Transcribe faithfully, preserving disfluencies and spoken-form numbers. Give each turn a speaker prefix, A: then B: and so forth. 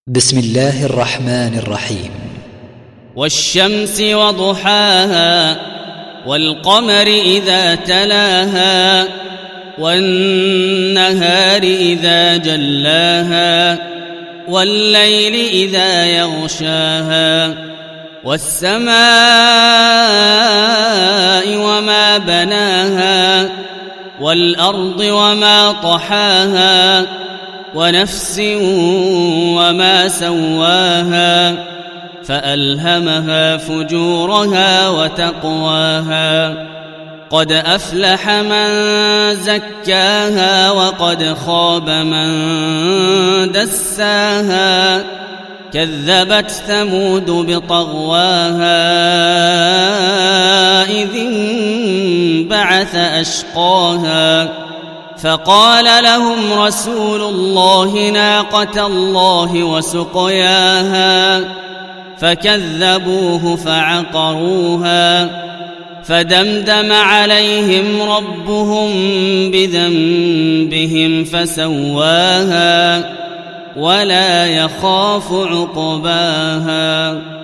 A: بسم الله الرحمن الرحيم.
B: والشمس وضحاها والقمر إذا تلاها والنهار إذا جلاها والليل إذا يغشاها والسماء وما بناها والأرض وما طحاها ونفس وما سواها فألهمها فجورها وتقواها قد أفلح من زكاها وقد خاب من دساها كذبت ثمود بطغواها إذ انبعث أشقاها فقال لهم رسول الله ناقة الله وسقياها فكذبوه فعقروها فدمدم عليهم ربهم بذنبهم فسواها ولا يخاف عقباها.